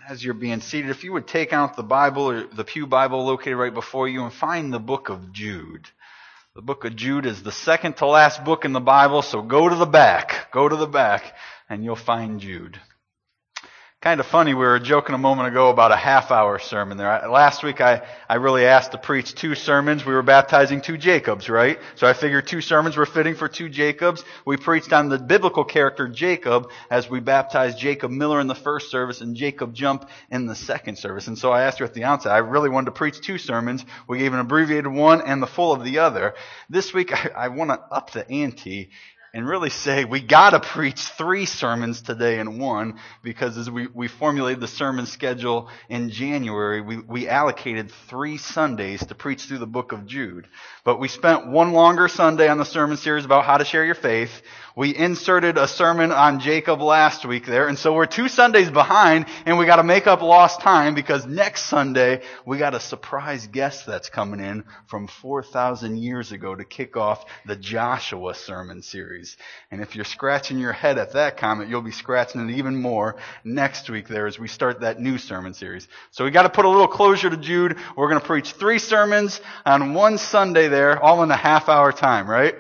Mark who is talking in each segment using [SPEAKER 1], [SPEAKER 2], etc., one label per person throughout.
[SPEAKER 1] as you're being seated, if you would take out the Bible or the Pew Bible located right before you and find the book of Jude. The book of Jude is the second to last book in the Bible, so go to the back, and you'll find Jude. Kind of funny, we were joking a moment ago about a half-hour sermon there. Last week I really asked to preach 2 sermons. We were baptizing 2 Jacobs, right? So I figured 2 sermons were fitting for 2 Jacobs. We preached on the biblical character Jacob as we baptized Jacob Miller in the first service and Jacob Jump in the second service. And so I asked you at the outset, I really wanted to preach 2 sermons. We gave an abbreviated one and the full of the other. This week I want to up the ante and really say we gotta preach 3 sermons today in one, because as we formulated the sermon schedule in January, we allocated 3 Sundays to preach through the book of Jude. But we spent one longer Sunday on the sermon series about how to share your faith. We inserted a sermon on Jacob last week there, and so we're 2 Sundays behind, and we gotta make up lost time because next Sunday we got a surprise guest that's coming in from 4,000 years ago to kick off the Joshua sermon series. And if you're scratching your head at that comment, you'll be scratching it even more next week there as we start that new sermon series. So we got to put a little closure to Jude. We're going to preach 3 sermons on one Sunday there, all in a half-hour time, right?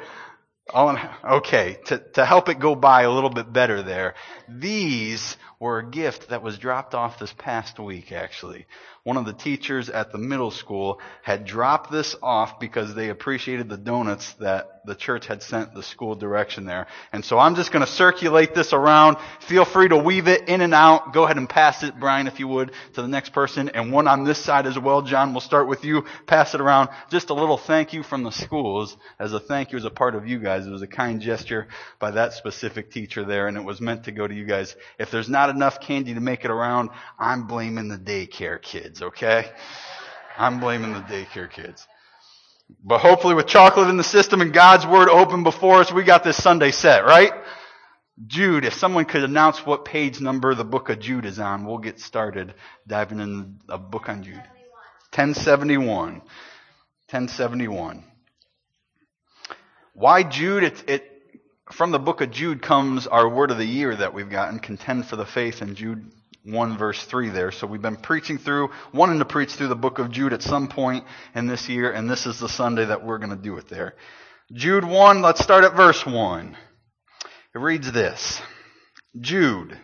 [SPEAKER 1] Okay, to help it go by a little bit better there. These were a gift that was dropped off this past week, actually. One of the teachers at the middle school had dropped this off because they appreciated the donuts that the church had sent the school direction there. And so I'm just going to circulate this around. Feel free to weave it in and out. Go ahead and pass it, Brian, if you would, to the next person. And one on this side as well. John, we'll start with you. Pass it around. Just a little thank you from the schools as a thank you as a part of you guys. It was a kind gesture by that specific teacher there, and it was meant to go to you guys. If there's not enough candy to make it around, I'm blaming the daycare kids, okay? I'm blaming the daycare kids. But hopefully with chocolate in the system and God's Word open before us, we got this Sunday set, right? Jude, if someone could announce what page number the book of Jude is on, we'll get started diving in a book on Jude. 1071. 1071. Why Jude? From the book of Jude comes our word of the year that we've gotten, contend for the faith, in Jude 1 verse 3 there. So we've been wanting to preach through the book of Jude at some point in this year, and this is the Sunday that we're going to do it there. Jude 1, let's start at verse 1. It reads this: Jude,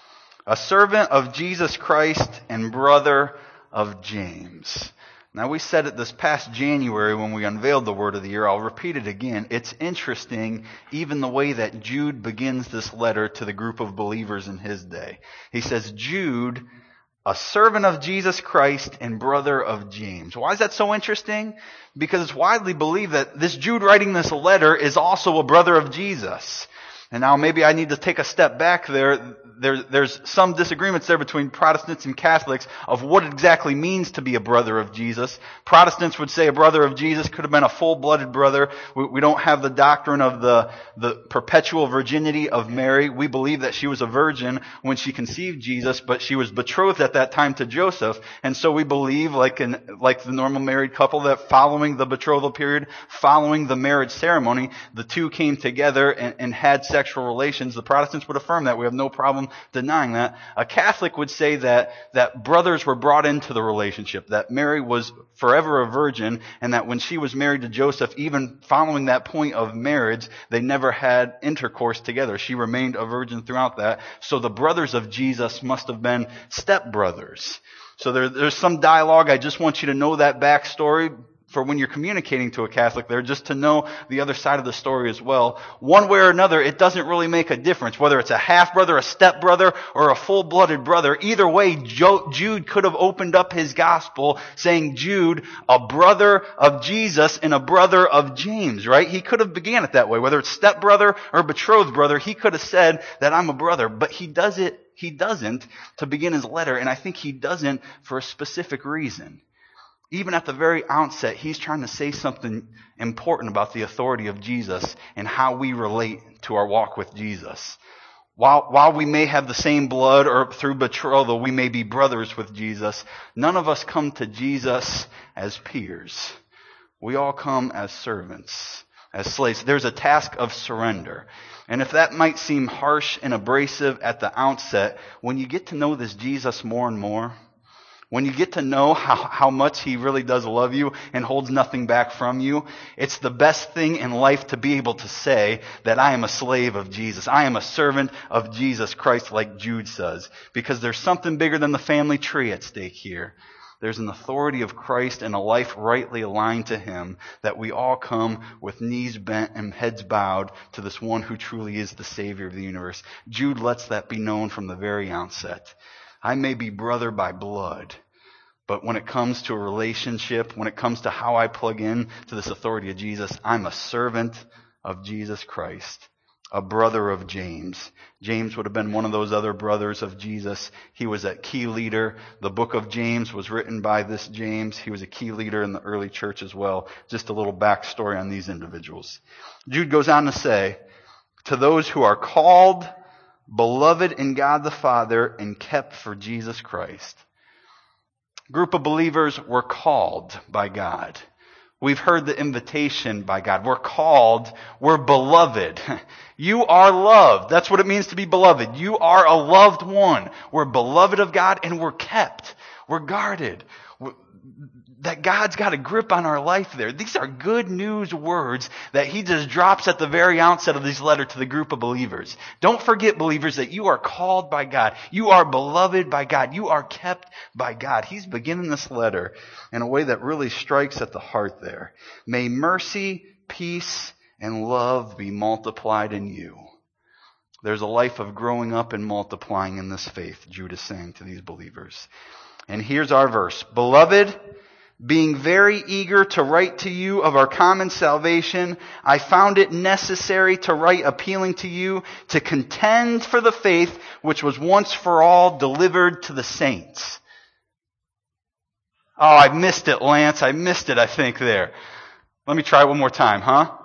[SPEAKER 1] a servant of Jesus Christ and brother of James. Now, we said it this past January when we unveiled the word of the year. I'll repeat it again. It's interesting, even the way that Jude begins this letter to the group of believers in his day. He says, Jude, a servant of Jesus Christ and brother of James. Why is that so interesting? Because it's widely believed that this Jude writing this letter is also a brother of Jesus. And now maybe I need to take a step back there. There's some disagreements there between Protestants and Catholics of what it exactly means to be a brother of Jesus. Protestants would say a brother of Jesus could have been a full-blooded brother. We don't have the doctrine of the perpetual virginity of Mary. We believe that she was a virgin when she conceived Jesus, but she was betrothed at that time to Joseph. And so we believe, like the normal married couple, that following the betrothal period, following the marriage ceremony, the two came together and had sexual relations. The Protestants would affirm that. We have no problem denying that. A Catholic would say that brothers were brought into the relationship, that Mary was forever a virgin, and that when she was married to Joseph, even following that point of marriage, they never had intercourse together. She remained a virgin throughout that. So the brothers of Jesus must have been stepbrothers. So there's some dialogue. I just want you to know that backstory for when you're communicating to a Catholic there, just to know the other side of the story as well. One way or another, it doesn't really make a difference, whether it's a half-brother, a step-brother, or a full-blooded brother. Either way, Jude could have opened up his gospel saying, Jude, a brother of Jesus and a brother of James, right? He could have began it that way, whether it's step-brother or betrothed brother. He could have said that I'm a brother, but he doesn't to begin his letter, and I think he doesn't for a specific reason. Even at the very outset, he's trying to say something important about the authority of Jesus and how we relate to our walk with Jesus. While we may have the same blood, or through betrothal we may be brothers with Jesus, none of us come to Jesus as peers. We all come as servants. as slaves. There's a task of surrender. And if that might seem harsh and abrasive at the outset, when you get to know this Jesus more and more, when you get to know how much he really does love you and holds nothing back from you, it's the best thing in life to be able to say that I am a slave of Jesus. I am a servant of Jesus Christ, like Jude says, because there's something bigger than the family tree at stake here. There's an authority of Christ and a life rightly aligned to him that we all come with knees bent and heads bowed to this one who truly is the Savior of the universe. Jude lets that be known from the very outset. I may be brother by blood, but when it comes to a relationship, when it comes to how I plug in to this authority of Jesus, I'm a servant of Jesus Christ, a brother of James. James would have been one of those other brothers of Jesus. He was a key leader. The book of James was written by this James. He was a key leader in the early church as well. Just a little backstory on these individuals. Jude goes on to say, to those who are called, beloved in God the Father, and kept for Jesus Christ. Group of believers were called by God. We've heard the invitation by God. We're called. We're beloved. You are loved. That's what it means to be beloved. You are a loved one. We're beloved of God and we're kept. We're guarded. That God's got a grip on our life there. These are good news words that he just drops at the very outset of this letter to the group of believers. Don't forget, believers, that you are called by God. You are beloved by God. You are kept by God. He's beginning this letter in a way that really strikes at the heart there. May mercy, peace, and love be multiplied in you. There's a life of growing up and multiplying in this faith, Jude is saying to these believers. And here's our verse. Beloved, being very eager to write to you of our common salvation, I found it necessary to write appealing to you to contend for the faith which was once for all delivered to the saints. Oh, I missed it, Lance. I missed it, I think, there. Let me try one more time, huh?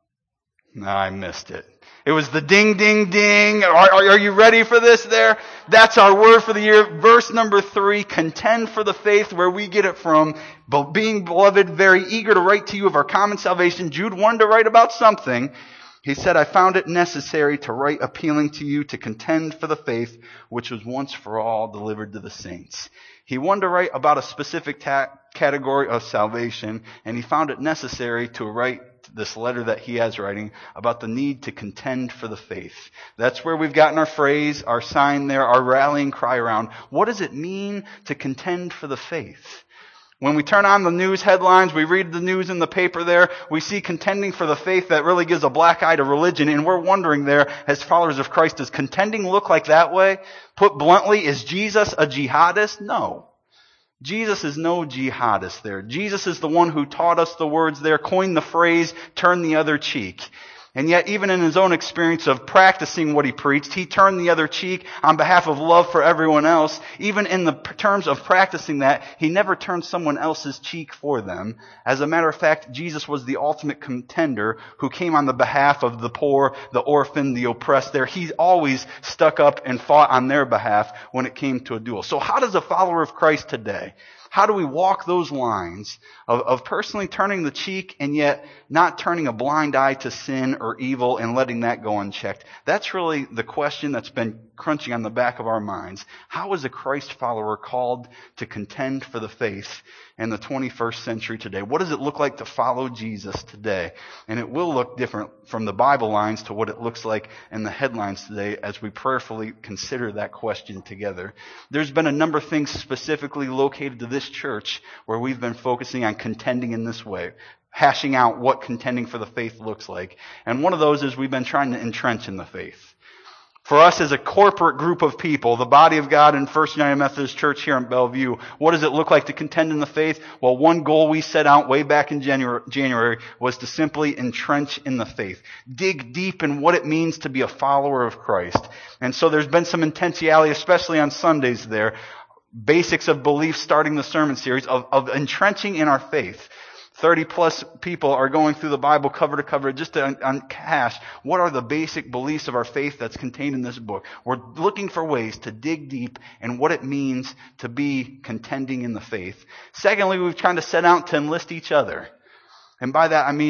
[SPEAKER 1] No, I missed it. It was the ding, ding, ding. Are you ready for this there? That's our word for the year. Verse number 3, contend for the faith, where we get it from. Being beloved, very eager to write to you of our common salvation. Jude wanted to write about something. He said, I found it necessary to write appealing to you to contend for the faith which was once for all delivered to the saints. He wanted to write about a specific category of salvation, and he found it necessary to write this letter that he has writing about the need to contend for the faith. That's where we've gotten our phrase, our sign there, our rallying cry around. What does it mean to contend for the faith? When we turn on the news headlines, we read the news in the paper there, we see contending for the faith that really gives a black eye to religion, and we're wondering there, as followers of Christ, does contending look like that way? Put bluntly, is Jesus a jihadist? No. Jesus is no jihadist there. Jesus is the one who taught us the words there, coined the phrase, turn the other cheek. And yet, even in his own experience of practicing what he preached, he turned the other cheek on behalf of love for everyone else. Even in the terms of practicing that, he never turned someone else's cheek for them. As a matter of fact, Jesus was the ultimate contender who came on the behalf of the poor, the orphan, the oppressed there. He always stuck up and fought on their behalf when it came to a duel. So how does a follower of Christ today, how do we walk those lines of personally turning the cheek and yet not turning a blind eye to sin or evil and letting that go unchecked? That's really the question that's been crunching on the back of our minds. How is a Christ follower called to contend for the faith in the 21st century today? What does it look like to follow Jesus today? And it will look different from the Bible lines to what it looks like in the headlines today as we prayerfully consider that question together. There's been a number of things specifically located to this church where we've been focusing on contending in this way, hashing out what contending for the faith looks like. And one of those is we've been trying to entrench in the faith. For us as a corporate group of people, the body of God in First United Methodist Church here in Bellevue, what does it look like to contend in the faith? Well, one goal we set out way back in January was to simply entrench in the faith. Dig deep in what it means to be a follower of Christ. And so there's been some intentionality, especially on Sundays there, basics of belief starting the sermon series of entrenching in our faith. 30 plus people are going through the Bible cover to cover just to uncash what are the basic beliefs of our faith that's contained in this book. We're looking for ways to dig deep in what it means to be contending in the faith. Secondly, we've tried to set out to enlist each other. And by that I mean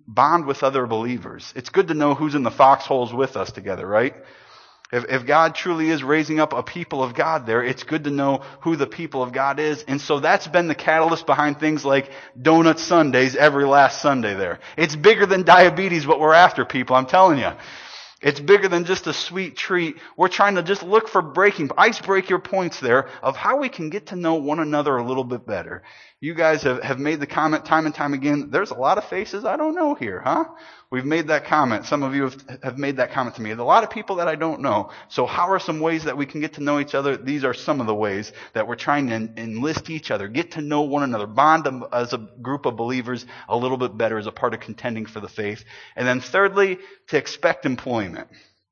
[SPEAKER 1] bond with other believers. It's good to know who's in the foxholes with us together, right? If God truly is raising up a people of God there, it's good to know who the people of God is. And so that's been the catalyst behind things like Donut Sundays every last Sunday there. It's bigger than diabetes what we're after, people, I'm telling you. It's bigger than just a sweet treat. We're trying to just look for icebreaker points there of how we can get to know one another a little bit better. You guys have made the comment time and time again, there's a lot of faces I don't know here, huh? We've made that comment. Some of you have made that comment to me. There's a lot of people that I don't know. So how are some ways that we can get to know each other? These are some of the ways that we're trying to enlist each other, get to know one another, bond as a group of believers a little bit better as a part of contending for the faith. And then thirdly, to expect employment.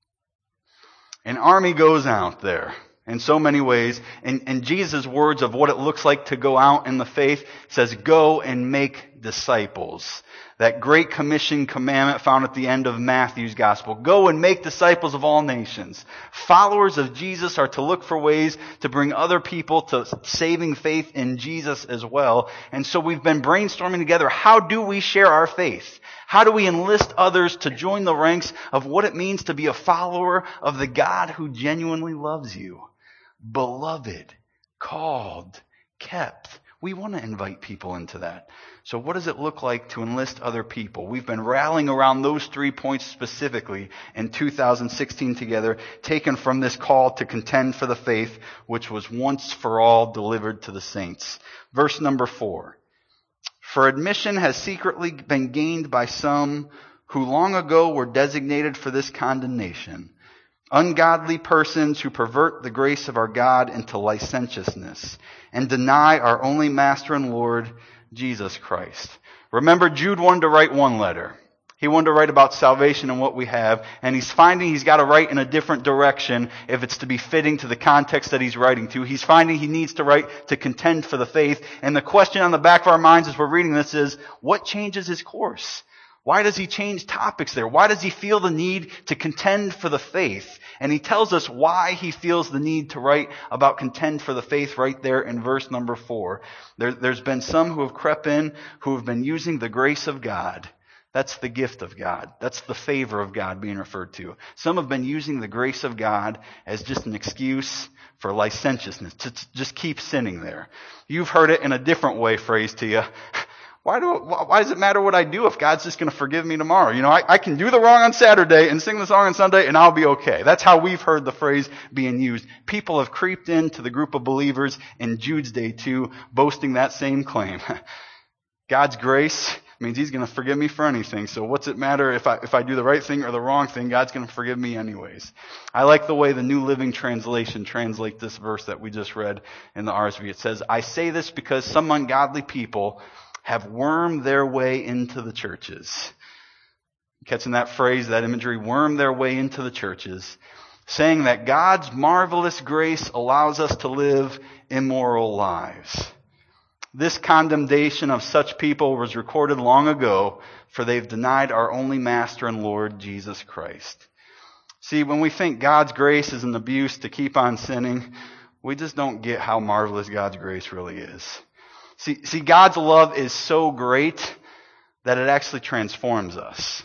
[SPEAKER 1] An army goes out there in so many ways. And Jesus' words of what it looks like to go out in the faith says, go and make disciples. That great commission commandment found at the end of Matthew's gospel. Go and make disciples of all nations. Followers of Jesus are to look for ways to bring other people to saving faith in Jesus as well. And so we've been brainstorming together, how do we share our faith? How do we enlist others to join the ranks of what it means to be a follower of the God who genuinely loves you? Beloved, called, kept. We want to invite people into that. So what does it look like to enlist other people? We've been rallying around those 3 points specifically in 2016 together, taken from this call to contend for the faith, which was once for all delivered to the saints. Verse number 4. For admission has secretly been gained by some who long ago were designated for this condemnation. Ungodly persons who pervert the grace of our God into licentiousness and deny our only Master and Lord, Jesus Christ. Remember, Jude wanted to write one letter. He wanted to write about salvation and what we have, and he's finding he's got to write in a different direction if it's to be fitting to the context that he's writing to. He's finding he needs to write to contend for the faith. And the question on the back of our minds as we're reading this is, what changes his course? Why does he change topics there? Why does he feel the need to contend for the faith? And he tells us why he feels the need to write about contend for the faith right there in verse number 4. There's been some who have crept in who have been using the grace of God. That's the gift of God. That's the favor of God being referred to. Some have been using the grace of God as just an excuse for licentiousness, to just keep sinning there. You've heard it in a different way phrased to you. Why does it matter what I do if God's just going to forgive me tomorrow? You know, I can do the wrong on Saturday and sing the song on Sunday and I'll be okay. That's how we've heard the phrase being used. People have creeped into the group of believers in Jude's day too, boasting that same claim. God's grace means he's going to forgive me for anything. So what's it matter if I do the right thing or the wrong thing? God's going to forgive me anyways. I like the way the New Living Translation translates this verse that we just read in the RSV. It says, I say this because some ungodly people have wormed their way into the churches. Catching that phrase, that imagery, worm their way into the churches, saying that God's marvelous grace allows us to live immoral lives. This condemnation of such people was recorded long ago, for they've denied our only Master and Lord, Jesus Christ. See, when we think God's grace is an abuse to keep on sinning, we just don't get how marvelous God's grace really is. See, God's love is so great that it actually transforms us.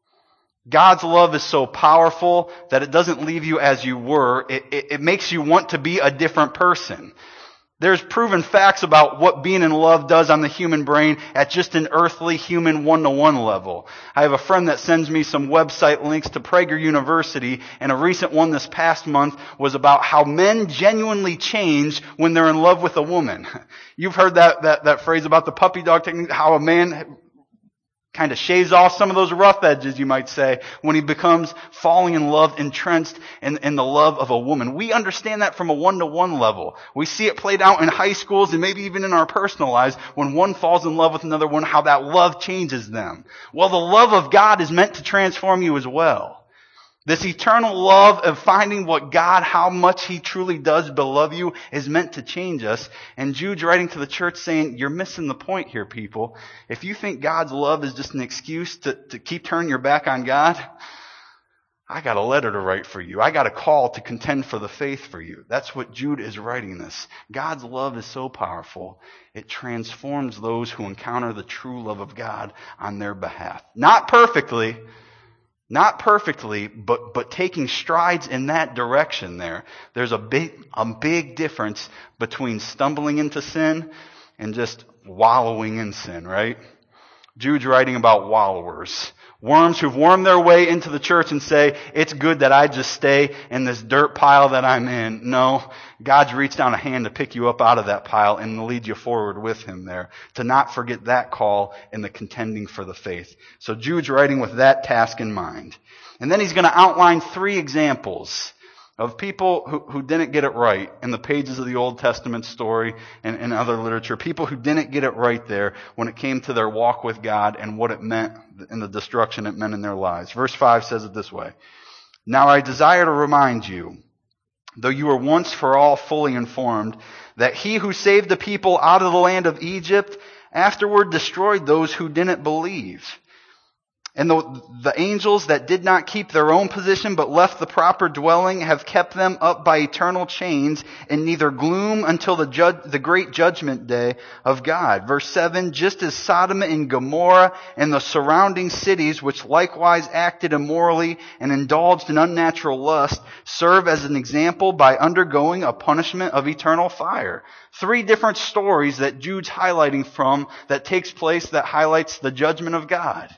[SPEAKER 1] God's love is so powerful that it doesn't leave you as you were. It makes you want to be a different person. There's proven facts about what being in love does on the human brain at just an earthly human one-to-one level. I have a friend that sends me some website links to Prager University, and a recent one this past month was about how men genuinely change when they're in love with a woman. You've heard that phrase about the puppy dog technique, how a man kind of shaves off some of those rough edges, you might say, when he becomes falling in love, entrenched in the love of a woman. We understand that from a one-to-one level. We see it played out in high schools and maybe even in our personal lives when one falls in love with another one, how that love changes them. Well, the love of God is meant to transform you as well. This eternal love of finding what God, how much He truly does beloved you, is meant to change us. And Jude's writing to the church saying, you're missing the point here, people. If you think God's love is just an excuse to keep turning your back on God, I got a letter to write for you. I got a call to contend for the faith for you. That's what Jude is writing this. God's love is so powerful. It transforms those who encounter the true love of God on their behalf. Not perfectly, but taking strides in that direction there. There's a big difference between stumbling into sin and just wallowing in sin, right? Jude's writing about wallowers. Worms who've wormed their way into the church and say, it's good that I just stay in this dirt pile that I'm in. No, God's reached down a hand to pick you up out of that pile and to lead you forward with him there. To not forget that call in the contending for the faith. So Jude's writing with that task in mind. And then he's going to outline 3 examples of people who didn't get it right in the pages of the Old Testament story and other literature. People who didn't get it right there when it came to their walk with God and what it meant and the destruction it meant in their lives. Verse 5 says it this way. Now I desire to remind you, though you were once for all fully informed, that he who saved the people out of the land of Egypt afterward destroyed those who didn't believe. And the angels that did not keep their own position but left the proper dwelling have kept them up by eternal chains in neither gloom until the great judgment day of God. Verse 7, just as Sodom and Gomorrah and the surrounding cities, which likewise acted immorally and indulged in unnatural lust, serve as an example by undergoing a punishment of eternal fire. 3 different stories that Jude's highlighting from that takes place that highlights the judgment of God.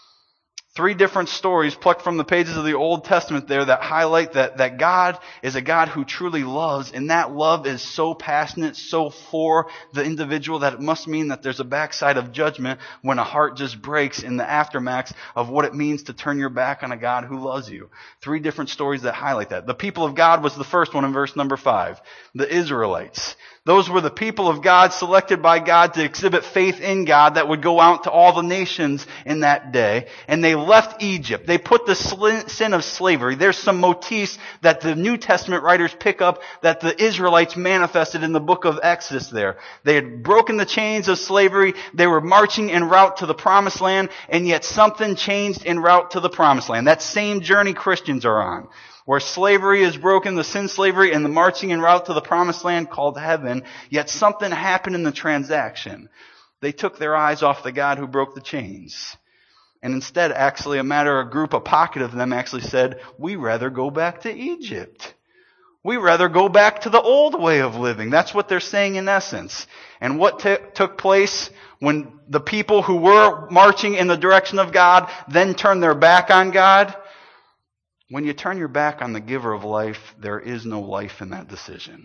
[SPEAKER 1] 3 different stories plucked from the pages of the Old Testament there that highlight that God is a God who truly loves, and that love is so passionate, so for the individual that it must mean that there's a backside of judgment when a heart just breaks in the aftermath of what it means to turn your back on a God who loves you. 3 different stories that highlight that. The people of God was the first one in verse number 5. The Israelites. Those were the people of God selected by God to exhibit faith in God that would go out to all the nations in that day. And they left Egypt. They put the sin of slavery. There's some motifs that the New Testament writers pick up that the Israelites manifested in the book of Exodus there. They had broken the chains of slavery. They were marching en route to the promised land, and yet something changed en route to the promised land. That same journey Christians are on. Where slavery is broken, the sin slavery, and the marching en route to the promised land called heaven, yet something happened in the transaction. They took their eyes off the God who broke the chains. And instead, actually, a pocket of them actually said, we rather go back to Egypt. We rather go back to the old way of living. That's what they're saying in essence. And what took place when the people who were marching in the direction of God then turned their back on God? When you turn your back on the giver of life, there is no life in that decision.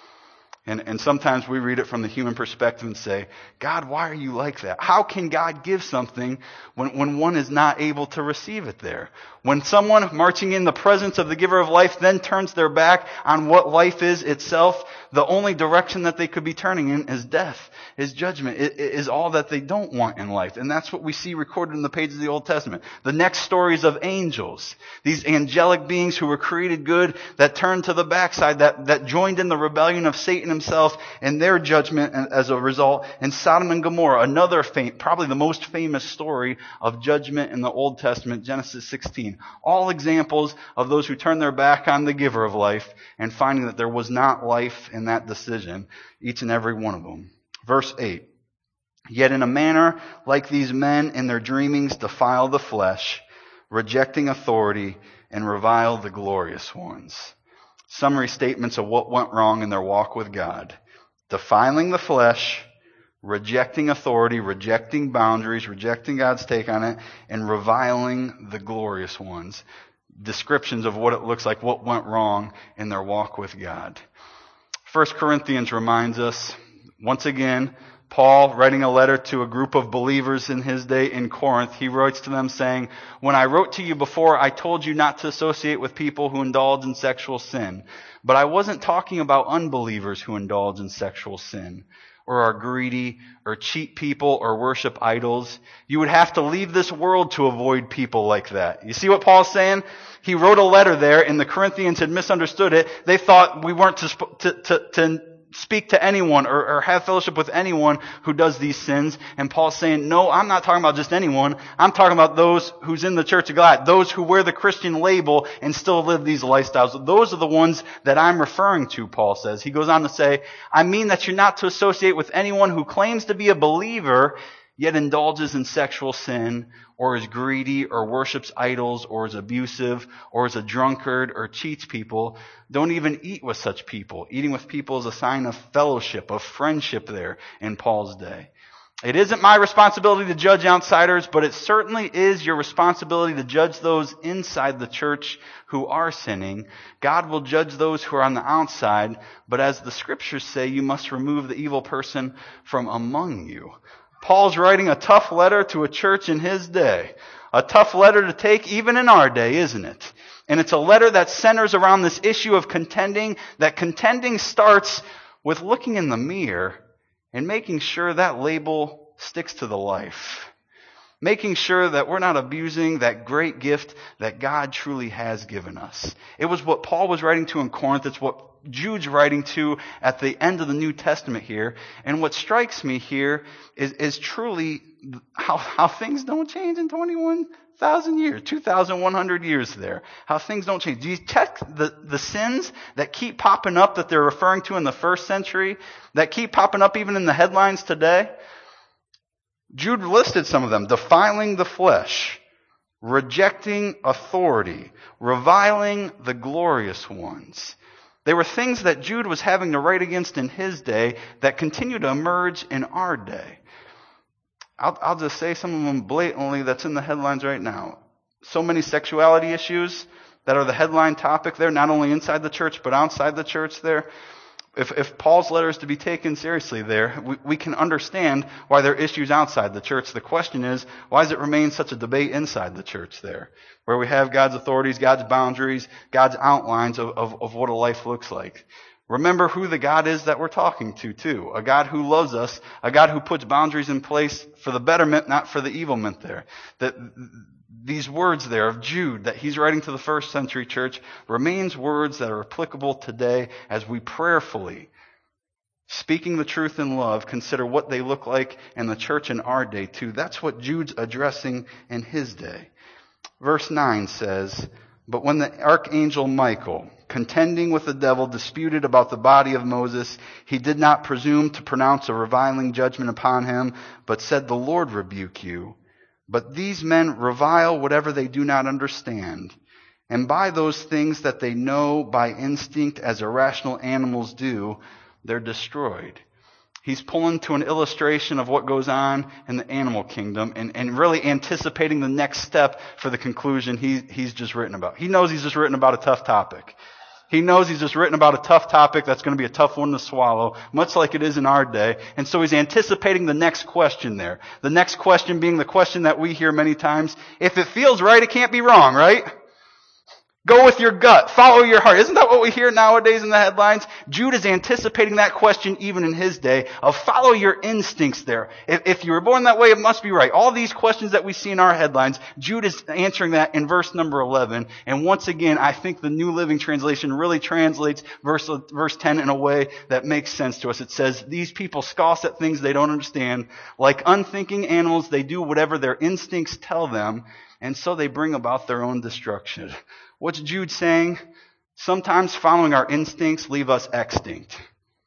[SPEAKER 1] And sometimes we read it from the human perspective and say, God, why are you like that? How can God give something when one is not able to receive it there? When someone marching in the presence of the giver of life then turns their back on what life is itself, the only direction that they could be turning in is death, is judgment, is all that they don't want in life. And that's what we see recorded in the pages of the Old Testament. The next stories of angels, these angelic beings who were created good that turned to the backside, that joined in the rebellion of Satan himself and their judgment as a result. And Sodom and Gomorrah, another probably the most famous story of judgment in the Old Testament, Genesis 16. All examples of those who turned their back on the giver of life and finding that there was not life in that decision, each and every one of them. Verse 8. Yet in a manner like these men in their dreamings defile the flesh, rejecting authority, and revile the glorious ones. Summary statements of what went wrong in their walk with God. Defiling the flesh, rejecting authority, rejecting boundaries, rejecting God's take on it, and reviling the glorious ones. Descriptions of what it looks like, what went wrong in their walk with God. 1 Corinthians reminds us, once again, Paul, writing a letter to a group of believers in his day in Corinth, he writes to them saying, when I wrote to you before, I told you not to associate with people who indulge in sexual sin. But I wasn't talking about unbelievers who indulge in sexual sin, or are greedy, or cheat people, or worship idols. You would have to leave this world to avoid people like that. You see what Paul's saying? He wrote a letter there, and the Corinthians had misunderstood it. They thought we weren't to speak to anyone or have fellowship with anyone who does these sins. And Paul's saying, no, I'm not talking about just anyone. I'm talking about those who's in the Church of God, those who wear the Christian label and still live these lifestyles. Those are the ones that I'm referring to, Paul says. He goes on to say, I mean that you're not to associate with anyone who claims to be a believer, yet indulges in sexual sin, or is greedy, or worships idols, or is abusive, or is a drunkard, or cheats people. Don't even eat with such people. Eating with people is a sign of fellowship, of friendship there in Paul's day. It isn't my responsibility to judge outsiders, but it certainly is your responsibility to judge those inside the church who are sinning. God will judge those who are on the outside, but as the scriptures say, you must remove the evil person from among you. Paul's writing a tough letter to a church in his day. A tough letter to take even in our day, isn't it? And it's a letter that centers around this issue of contending, that contending starts with looking in the mirror and making sure that label sticks to the life. Making sure that we're not abusing that great gift that God truly has given us. It was what Paul was writing to in Corinth. It's what Jude's writing to at the end of the New Testament here. And what strikes me here is truly how things don't change in 21,000 years, 2,100 years there. How things don't change. Do you check the sins that keep popping up that they're referring to in the first century, that keep popping up even in the headlines today? Jude listed some of them. Defiling the flesh, rejecting authority, reviling the glorious ones. They were things that Jude was having to write against in his day that continue to emerge in our day. I'll just say some of them blatantly that's in the headlines right now. So many sexuality issues that are the headline topic there, not only inside the church but outside the church there. If Paul's letter is to be taken seriously there, we can understand why there are issues outside the church. The question is, why does it remain such a debate inside the church there? Where we have God's authorities, God's boundaries, God's outlines of what a life looks like. Remember who the God is that we're talking to, too. A God who loves us, a God who puts boundaries in place for the betterment, not for the evilment there. That these words there of Jude that he's writing to the first century church remains words that are applicable today as we prayerfully, speaking the truth in love, consider what they look like in the church in our day too. That's what Jude's addressing in his day. Verse 9 says, but when the archangel Michael, contending with the devil, disputed about the body of Moses, he did not presume to pronounce a reviling judgment upon him, but said, the Lord rebuke you. But these men revile whatever they do not understand, and by those things that they know by instinct as irrational animals do, they're destroyed. He's pulling to an illustration of what goes on in the animal kingdom and really anticipating the next step for the conclusion he's just written about. He knows he's just written about a tough topic. He knows he's just written about a tough topic that's going to be a tough one to swallow, much like it is in our day. And so he's anticipating the next question there. The next question being the question that we hear many times. If it feels right, it can't be wrong, right? Go with your gut. Follow your heart. Isn't that what we hear nowadays in the headlines? Jude is anticipating that question even in his day of follow your instincts there. If you were born that way, it must be right. All these questions that we see in our headlines, Jude is answering that in verse number 11. And once again, I think the New Living Translation really translates verse 10 in a way that makes sense to us. It says, these people scoff at things they don't understand. Like unthinking animals, they do whatever their instincts tell them, and so they bring about their own destruction. What's Jude saying? Sometimes following our instincts leave us extinct.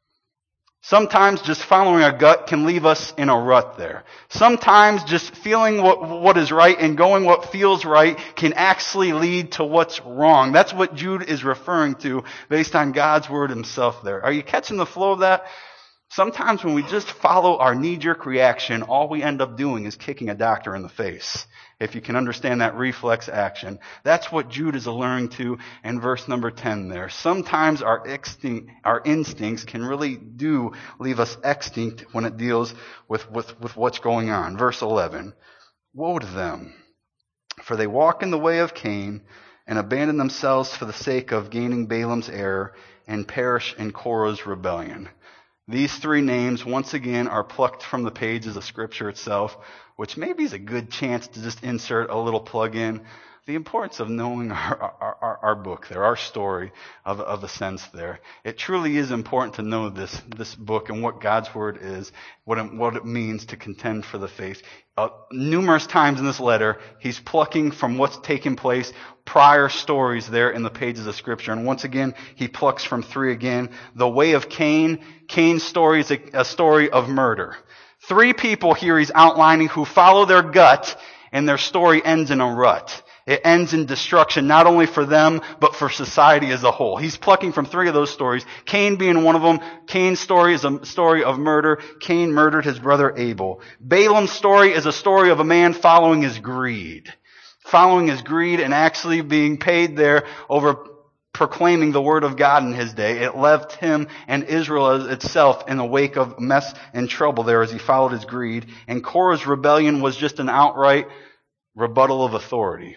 [SPEAKER 1] Sometimes just following our gut can leave us in a rut there. Sometimes just feeling what is right and going what feels right can actually lead to what's wrong. That's what Jude is referring to based on God's word himself there. Are you catching the flow of that? Sometimes when we just follow our knee-jerk reaction, all we end up doing is kicking a doctor in the face. If you can understand that reflex action. That's what Jude is alluring to in verse number 10 there. Sometimes our instincts can really do leave us extinct when it deals with what's going on. Verse 11. Woe to them, for they walk in the way of Cain and abandon themselves for the sake of gaining Balaam's error and perish in Korah's rebellion. These three names, once again, are plucked from the pages of Scripture itself, which maybe is a good chance to just insert a little plug-in. the importance of knowing our book there, our story of a sense there. It truly is important to know this book and what God's word is, what it means to contend for the faith. Numerous times in this letter, he's plucking from what's taken place, prior stories there in the pages of Scripture. And once again, he plucks from 3 again. The way of Cain. Cain's story is a story of murder. 3 people here he's outlining who follow their gut, and their story ends in a rut. It ends in destruction, not only for them, but for society as a whole. He's plucking from 3 of those stories. Cain being one of them. Cain's story is a story of murder. Cain murdered his brother Abel. Balaam's story is a story of a man following his greed. Following his greed and actually being paid there over proclaiming the word of God in his day. It left him and Israel itself in the wake of mess and trouble there as he followed his greed. And Korah's rebellion was just an outright rebuttal of authority.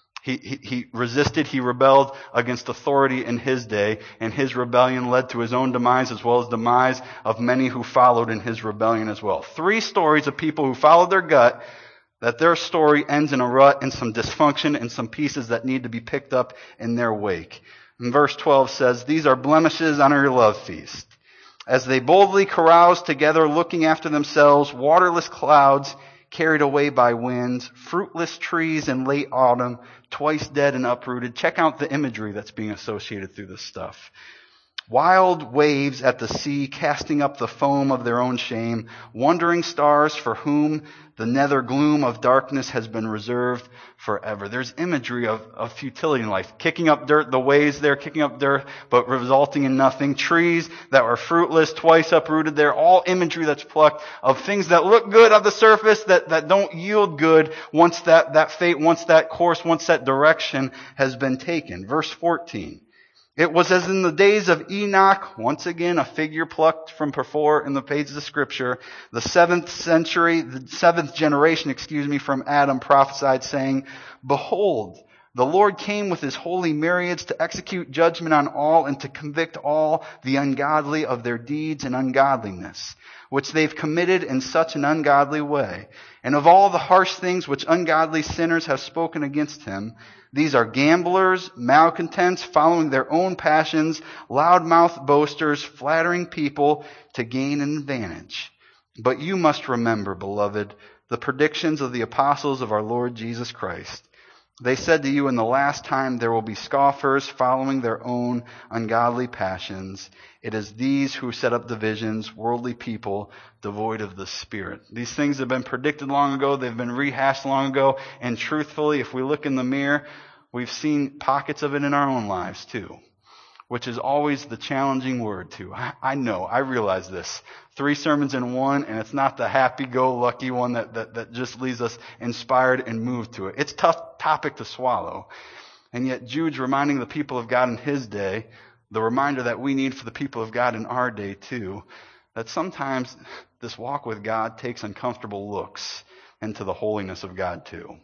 [SPEAKER 1] He resisted, he rebelled against authority in his day, and his rebellion led to his own demise as well as demise of many who followed in his rebellion as well. 3 stories of people who followed their gut, that their story ends in a rut and some dysfunction and some pieces that need to be picked up in their wake. And verse 12 says, "These are blemishes on your love feast. As they boldly carouse together, looking after themselves, waterless clouds carried away by winds, fruitless trees in late autumn, twice dead and uprooted." Check out the imagery that's being associated through this stuff. "Wild waves at the sea, casting up the foam of their own shame, wandering stars for whom the nether gloom of darkness has been reserved forever." There's imagery of futility in life. Kicking up dirt, the waves there, kicking up dirt, but resulting in nothing. Trees that were fruitless, twice uprooted there. All imagery that's plucked of things that look good on the surface, that don't yield good once that fate, once that course, once that direction has been taken. Verse 14. "It was as in the days of Enoch," once again a figure plucked from before in the pages of Scripture, "the 7th generation, from Adam prophesied, saying, Behold, the Lord came with his holy myriads to execute judgment on all and to convict all the ungodly of their deeds and ungodliness, which they've committed in such an ungodly way, and of all the harsh things which ungodly sinners have spoken against him. These are gamblers, malcontents, following their own passions, loudmouthed boasters, flattering people to gain an advantage. But you must remember, beloved, the predictions of the apostles of our Lord Jesus Christ. They said to you, in the last time there will be scoffers following their own ungodly passions. It is these who set up divisions, worldly people, devoid of the Spirit." These things have been predicted long ago. They've been rehashed long ago. And truthfully, if we look in the mirror, we've seen pockets of it in our own lives too, which is always the challenging word too. I know, I realize this. 3 sermons in one, and it's not the happy-go-lucky one that just leaves us inspired and moved to it. It's a tough topic to swallow. And yet Jude's reminding the people of God in his day, the reminder that we need for the people of God in our day too, that sometimes this walk with God takes uncomfortable looks into the holiness of God too.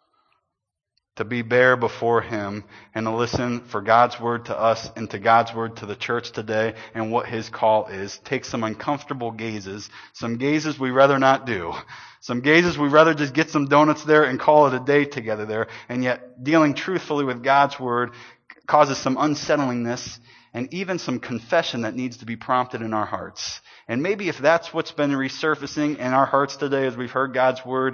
[SPEAKER 1] To be bare before him and to listen for God's word to us and to God's word to the church today and what his call is takes some uncomfortable gazes. Some gazes we rather not do. Some gazes we rather just get some donuts there and call it a day together there. And yet dealing truthfully with God's word causes some unsettlingness and even some confession that needs to be prompted in our hearts. And maybe if that's what's been resurfacing in our hearts today as we've heard God's word,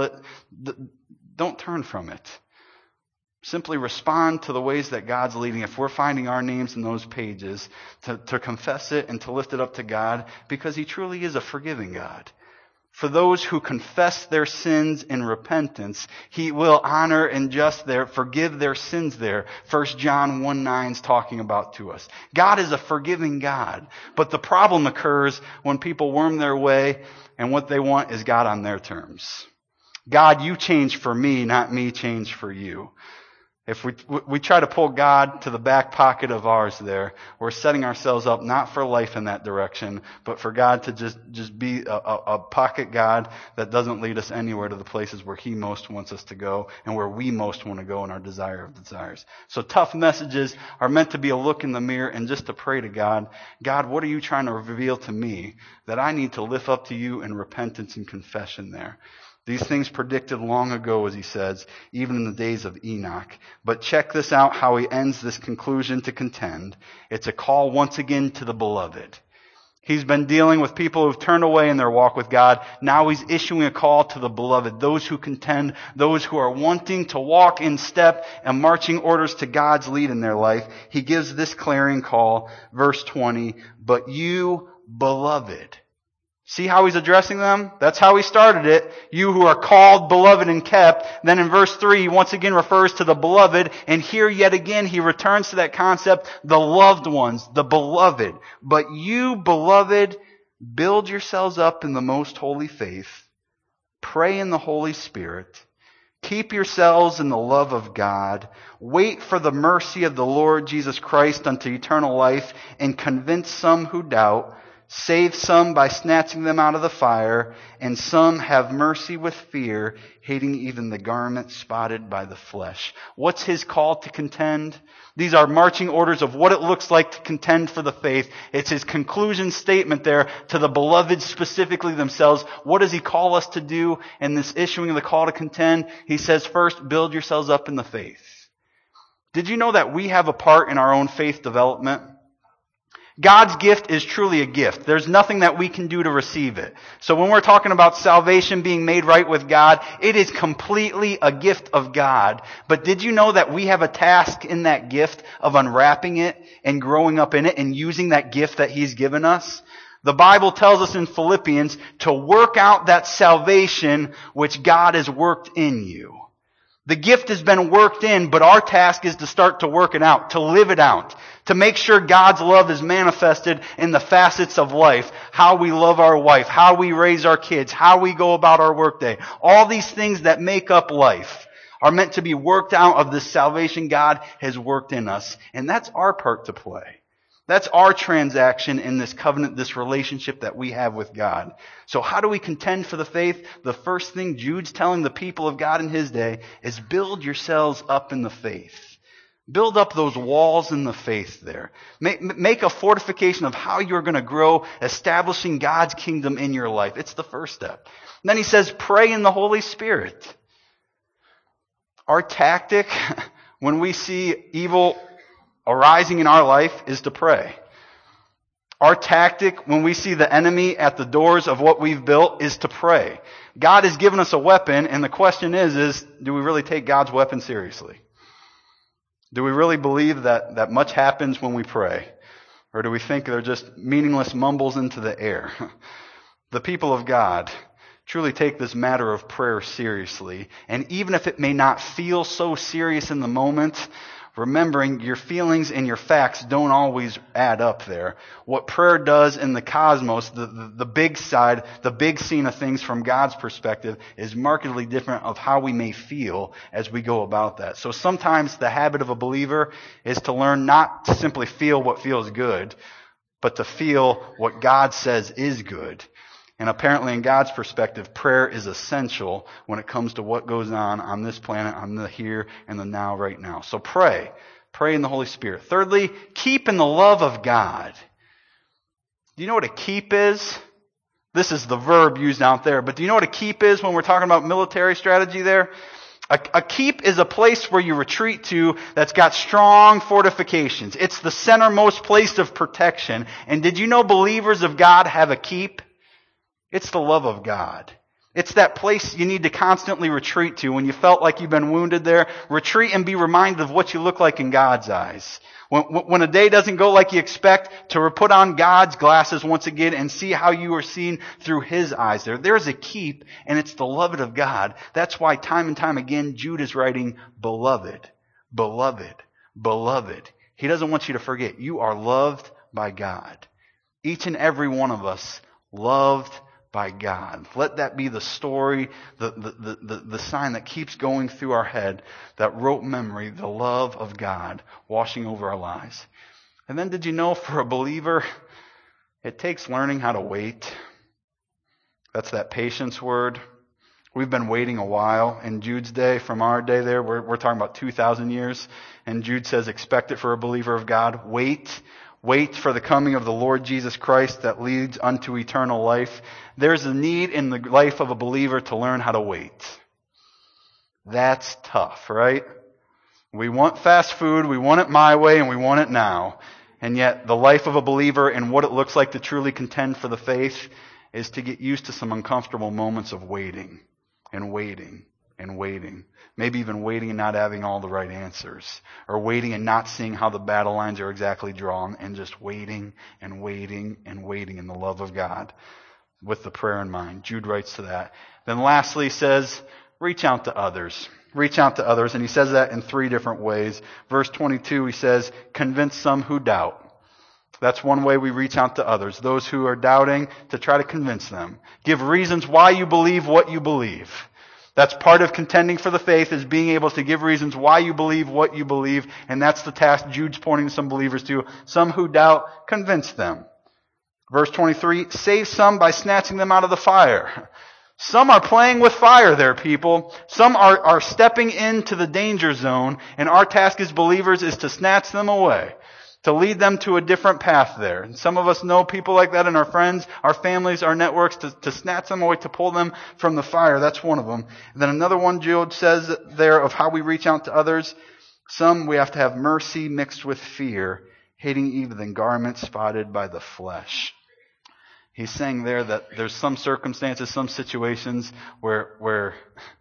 [SPEAKER 1] don't turn from it. Simply respond to the ways that God's leading. If we're finding our names in those pages, to confess it and to lift it up to God, because he truly is a forgiving God. For those who confess their sins in repentance, he will honor and forgive their sins there. 1 John 1:9 is talking about to us. God is a forgiving God. But the problem occurs when people worm their way and what they want is God on their terms. God, you change for me, not me change for you. If we try to pull God to the back pocket of ours there, we're setting ourselves up not for life in that direction, but for God to just be a pocket God that doesn't lead us anywhere to the places where he most wants us to go and where we most want to go in our desire of desires. So tough messages are meant to be a look in the mirror and just to pray to God, God, what are you trying to reveal to me that I need to lift up to you in repentance and confession there? These things predicted long ago, as he says, even in the days of Enoch. But check this out, how he ends this conclusion to contend. It's a call once again to the beloved. He's been dealing with people who've turned away in their walk with God. Now he's issuing a call to the beloved, those who contend, those who are wanting to walk in step and marching orders to God's lead in their life. He gives this clarion call, verse 20, but you, beloved. See how he's addressing them? That's how he started it. You who are called, beloved, and kept. Then in verse 3, he once again refers to the beloved. And here yet again, he returns to that concept, the loved ones, the beloved. But you, beloved, build yourselves up in the most holy faith. Pray in the Holy Spirit. Keep yourselves in the love of God. Wait for the mercy of the Lord Jesus Christ unto eternal life, and convince some who doubt. Save some by snatching them out of the fire, and some have mercy with fear, hating even the garment spotted by the flesh. What's his call to contend? These are marching orders of what it looks like to contend for the faith. It's his conclusion statement there to the beloved specifically themselves. What does he call us to do in this issuing of the call to contend? He says, first, build yourselves up in the faith. Did you know that we have a part in our own faith development? God's gift is truly a gift. There's nothing that we can do to receive it. So when we're talking about salvation being made right with God, it is completely a gift of God. But did you know that we have a task in that gift of unwrapping it and growing up in it and using that gift that He's given us? The Bible tells us in Philippians to work out that salvation which God has worked in you. The gift has been worked in, but our task is to start to work it out, to live it out, to make sure God's love is manifested in the facets of life, how we love our wife, how we raise our kids, how we go about our workday. All these things that make up life are meant to be worked out of the salvation God has worked in us. And that's our part to play. That's our transaction in this covenant, this relationship that we have with God. So how do we contend for the faith? The first thing Jude's telling the people of God in his day is build yourselves up in the faith. Build up those walls in the faith there. Make a fortification of how you're going to grow, establishing God's kingdom in your life. It's the first step. And then he says, pray in the Holy Spirit. Our tactic when we see evil arising in our life is to pray. Our tactic when we see the enemy at the doors of what we've built is to pray. God has given us a weapon, and the question is do we really take God's weapon seriously? Do we really believe that much happens when we pray? Or do we think they're just meaningless mumbles into the air? The people of God truly take this matter of prayer seriously. And even if it may not feel so serious in the moment, remembering your feelings and your facts don't always add up there. What prayer does in the cosmos, the big side, the big scene of things from God's perspective is markedly different of how we may feel as we go about that. So sometimes the habit of a believer is to learn not to simply feel what feels good, but to feel what God says is good. And apparently in God's perspective, prayer is essential when it comes to what goes on this planet, on the here and the now right now. So pray. Pray in the Holy Spirit. Thirdly, keep in the love of God. Do you know what a keep is? This is the verb used out there. But do you know what a keep is when we're talking about military strategy there? A keep is a place where you retreat to that's got strong fortifications. It's the centermost place of protection. And did you know believers of God have a keep? It's the love of God. It's that place you need to constantly retreat to when you felt like you've been wounded there. Retreat and be reminded of what you look like in God's eyes. When a day doesn't go like you expect, to put on God's glasses once again and see how you are seen through His eyes there. There's a keep, and it's the love of God. That's why time and time again Jude is writing, beloved, beloved, beloved. He doesn't want you to forget, you are loved by God. Each and every one of us loved by God. Let that be the story, the sign that keeps going through our head, that rote memory, the love of God washing over our lives. And then did you know for a believer, it takes learning how to wait. That's that patience word. We've been waiting a while in Jude's day. From our day there, we're talking about 2,000 years. And Jude says, expect it for a believer of God. Wait Wait for the coming of the Lord Jesus Christ that leads unto eternal life. There's a need in the life of a believer to learn how to wait. That's tough, right? We want fast food, we want it my way, and we want it now. And yet the life of a believer and what it looks like to truly contend for the faith is to get used to some uncomfortable moments of waiting and waiting and waiting. Maybe even waiting and not having all the right answers. Or waiting and not seeing how the battle lines are exactly drawn, and just waiting and waiting and waiting in the love of God with the prayer in mind. Jude writes to that. Then lastly he says, reach out to others. Reach out to others. And he says that in 3 different ways. Verse 22 he says, convince some who doubt. That's one way we reach out to others. Those who are doubting, to try to convince them. Give reasons why you believe what you believe. That's part of contending for the faith, is being able to give reasons why you believe what you believe. And that's the task Jude's pointing some believers to. Some who doubt, convince them. Verse 23, save some by snatching them out of the fire. Some are playing with fire there, people. Some are stepping into the danger zone. And our task as believers is to snatch them away. To lead them to a different path there. And some of us know people like that in our friends, our families, our networks, to snatch them away, to pull them from the fire. That's one of them. And then another one Jude says there of how we reach out to others. Some we have to have mercy mixed with fear, hating even the garment spotted by the flesh. He's saying there that there's some circumstances, some situations where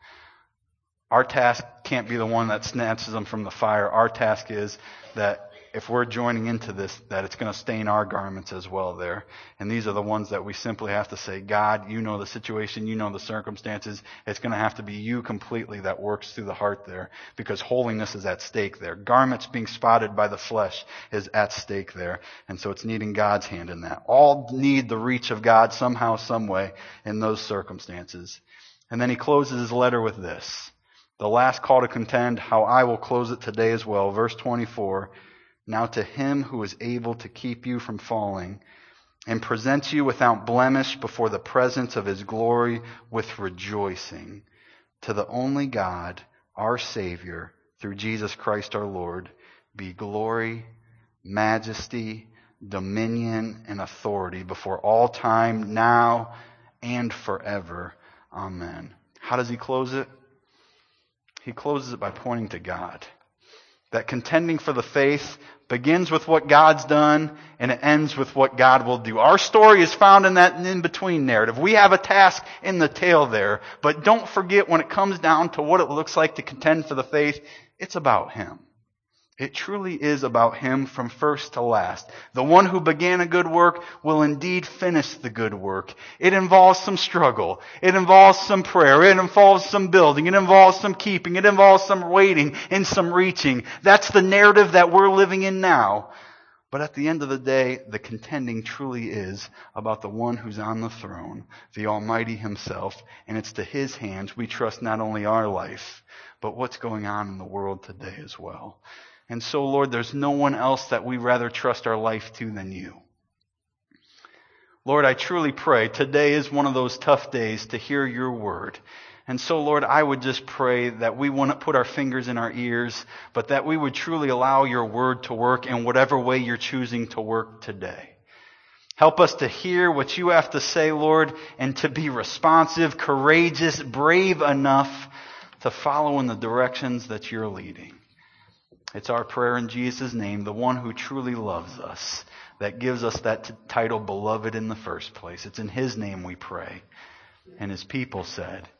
[SPEAKER 1] our task can't be the one that snatches them from the fire. Our task is that if we're joining into this, that it's going to stain our garments as well there. And these are the ones that we simply have to say, God, you know the situation, you know the circumstances. It's going to have to be you completely that works through the heart there, because holiness is at stake there. Garments being spotted by the flesh is at stake there. And so it's needing God's hand in that. All need the reach of God somehow, some way in those circumstances. And then he closes his letter with this. The last call to contend, how I will close it today as well. Verse 24. Now to him who is able to keep you from falling and present you without blemish before the presence of his glory with rejoicing, to the only God, our Savior, through Jesus Christ our Lord, be glory, majesty, dominion, and authority before all time, now and forever. Amen. How does he close it? He closes it by pointing to God. That contending for the faith begins with what God's done, and it ends with what God will do. Our story is found in that in-between narrative. We have a task in the tail there, but don't forget when it comes down to what it looks like to contend for the faith, it's about Him. It truly is about Him from first to last. The one who began a good work will indeed finish the good work. It involves some struggle. It involves some prayer. It involves some building. It involves some keeping. It involves some waiting and some reaching. That's the narrative that we're living in now. But at the end of the day, the contending truly is about the one who's on the throne, the Almighty Himself. And it's to His hands we trust not only our life, but what's going on in the world today as well. And so, Lord, there's no one else that we rather trust our life to than You. Lord, I truly pray today is one of those tough days to hear Your word. And so, Lord, I would just pray that we wouldn't put our fingers in our ears, but that we would truly allow Your word to work in whatever way You're choosing to work today. Help us to hear what You have to say, Lord, and to be responsive, courageous, brave enough to follow in the directions that You're leading. It's our prayer in Jesus' name, the one who truly loves us, that gives us that title, beloved, in the first place. It's in His name we pray. And His people said,